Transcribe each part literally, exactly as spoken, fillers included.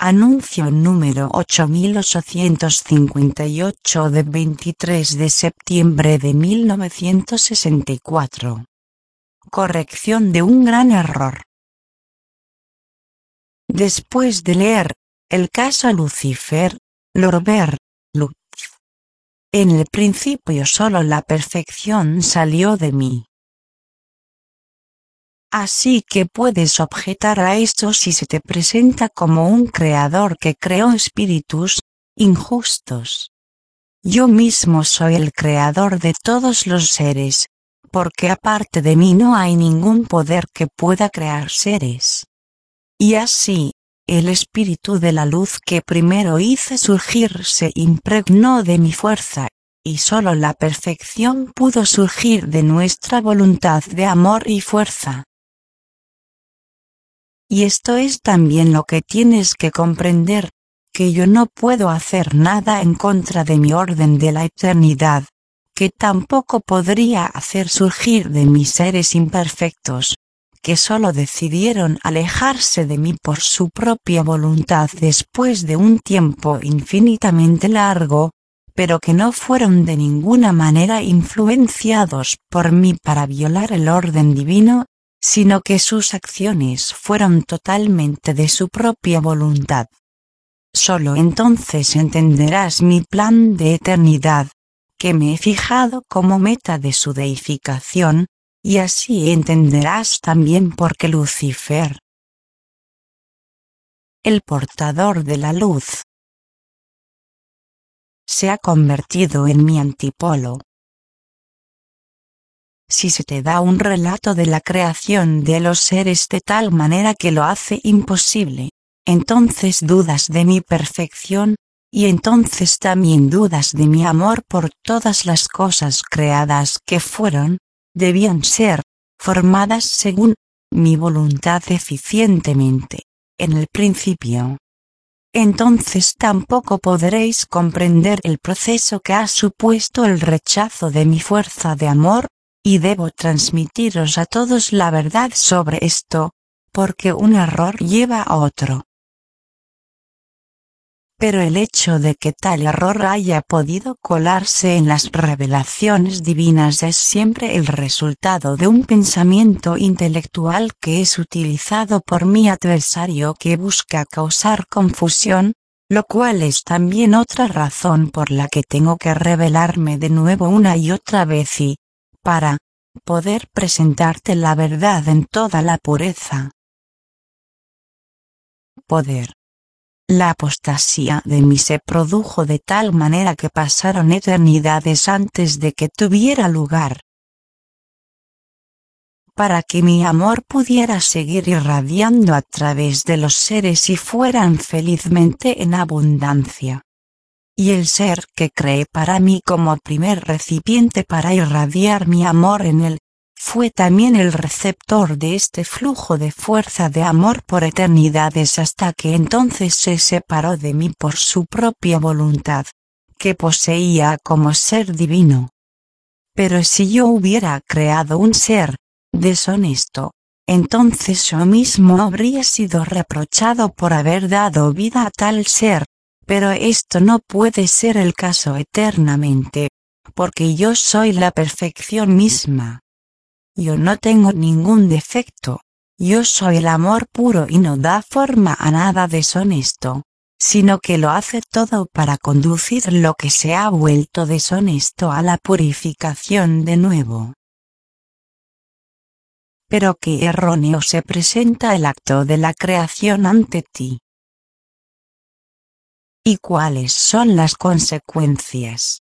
Anuncio número ocho mil ochocientos cincuenta y ocho de veintitrés de septiembre de mil novecientos sesenta y cuatro. Corrección de un gran error. Después de leer el caso Lucifer, Lorber, Lutz. En el principio solo la perfección salió de mí. Así que puedes objetar a esto si se te presenta como un creador que creó espíritus injustos. Yo mismo soy el creador de todos los seres, porque aparte de mí no hay ningún poder que pueda crear seres. Y así, el espíritu de la luz que primero hice surgir se impregnó de mi fuerza, y solo la perfección pudo surgir de nuestra voluntad de amor y fuerza. Y esto es también lo que tienes que comprender, que yo no puedo hacer nada en contra de mi orden de la eternidad, que tampoco podría hacer surgir de mis seres imperfectos, que solo decidieron alejarse de mí por su propia voluntad después de un tiempo infinitamente largo, pero que no fueron de ninguna manera influenciados por mí para violar el orden divino, sino que sus acciones fueron totalmente de su propia voluntad. Solo entonces entenderás mi plan de eternidad, que me he fijado como meta de su deificación, y así entenderás también por qué Lucifer, el portador de la luz, se ha convertido en mi antipolo. Si se te da un relato de la creación de los seres de tal manera que lo hace imposible, entonces dudas de mi perfección, y entonces también dudas de mi amor por todas las cosas creadas que fueron, debían ser, formadas según mi voluntad eficientemente, en el principio. Entonces tampoco podréis comprender el proceso que ha supuesto el rechazo de mi fuerza de amor, y debo transmitiros a todos la verdad sobre esto, porque un error lleva a otro. Pero el hecho de que tal error haya podido colarse en las revelaciones divinas es siempre el resultado de un pensamiento intelectual que es utilizado por mi adversario que busca causar confusión, lo cual es también otra razón por la que tengo que revelarme de nuevo una y otra vez y, para poder presentarte la verdad en toda la pureza. Poder. La apostasía de mí se produjo de tal manera que pasaron eternidades antes de que tuviera lugar. Para que mi amor pudiera seguir irradiando a través de los seres y fueran felizmente en abundancia. Y el ser que creé para mí como primer recipiente para irradiar mi amor en él, fue también el receptor de este flujo de fuerza de amor por eternidades hasta que entonces se separó de mí por su propia voluntad, que poseía como ser divino. Pero si yo hubiera creado un ser deshonesto, entonces yo mismo habría sido reprochado por haber dado vida a tal ser. Pero esto no puede ser el caso eternamente, porque yo soy la perfección misma. Yo no tengo ningún defecto, yo soy el amor puro y no da forma a nada deshonesto, sino que lo hace todo para conducir lo que se ha vuelto deshonesto a la purificación de nuevo. Pero qué erróneo se presenta el acto de la creación ante ti. ¿Y cuáles son las consecuencias?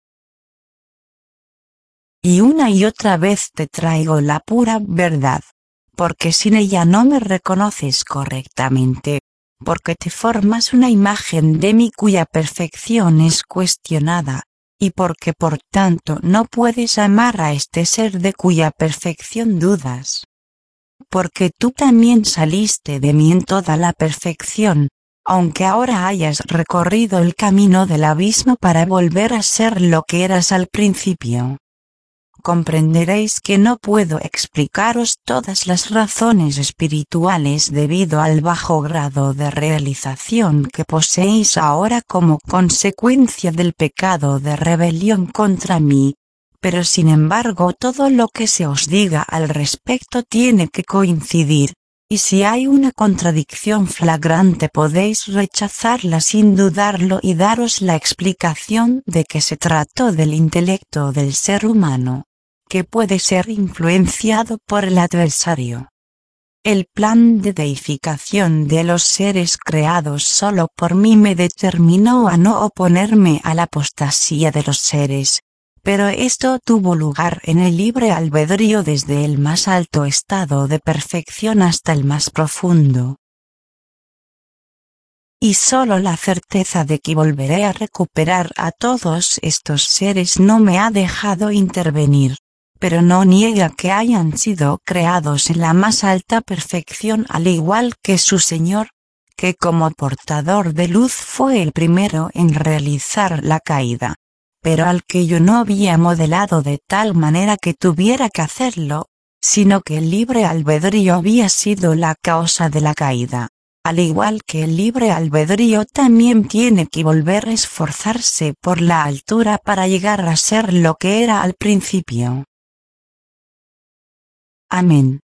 Y una y otra vez te traigo la pura verdad, porque sin ella no me reconoces correctamente, porque te formas una imagen de mí cuya perfección es cuestionada, y porque por tanto no puedes amar a este ser de cuya perfección dudas. Porque tú también saliste de mí en toda la perfección, aunque ahora hayas recorrido el camino del abismo para volver a ser lo que eras al principio. comprenderéis que no puedo explicaros todas las razones espirituales debido al bajo grado de realización que poseéis ahora como consecuencia del pecado de rebelión contra mí, pero sin embargo todo lo que se os diga al respecto tiene que coincidir. Y si hay una contradicción flagrante podéis rechazarla sin dudarlo y daros la explicación de que se trató del intelecto del ser humano, que puede ser influenciado por el adversario. El plan de deificación de los seres creados solo por mí me determinó a no oponerme a la apostasía de los seres. Pero esto tuvo lugar en el libre albedrío desde el más alto estado de perfección hasta el más profundo. Y solo la certeza de que volveré a recuperar a todos estos seres no me ha dejado intervenir, pero no niega que hayan sido creados en la más alta perfección al igual que su Señor, que como portador de luz fue el primero en realizar la caída, pero al que yo no había modelado de tal manera que tuviera que hacerlo, sino que el libre albedrío había sido la causa de la caída, al igual que el libre albedrío también tiene que volver a esforzarse por la altura para llegar a ser lo que era al principio. Amén.